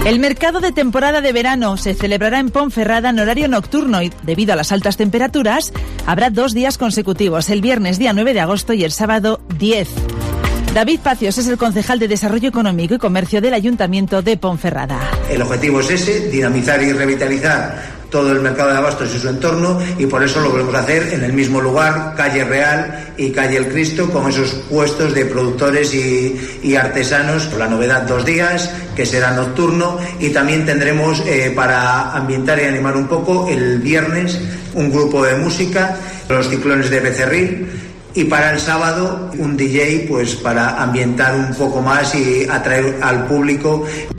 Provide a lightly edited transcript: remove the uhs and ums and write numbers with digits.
El mercado de temporada de verano se celebrará en Ponferrada en horario nocturno y, debido a las altas temperaturas, habrá 2 días consecutivos, el viernes día 9 de agosto y el sábado 10. David Pacios es el concejal de Desarrollo Económico y Comercio del Ayuntamiento de Ponferrada. El objetivo es ese, dinamizar y revitalizar todo el mercado de abastos y su entorno, y por eso lo volvemos a hacer en el mismo lugar, calle Real y calle El Cristo, con esos puestos de productores y artesanos. La novedad, 2 días, que será nocturno, y también tendremos para ambientar y animar un poco el viernes un grupo de música, los Ciclones de Becerril, y para el sábado un DJ, pues para ambientar un poco más y atraer al público.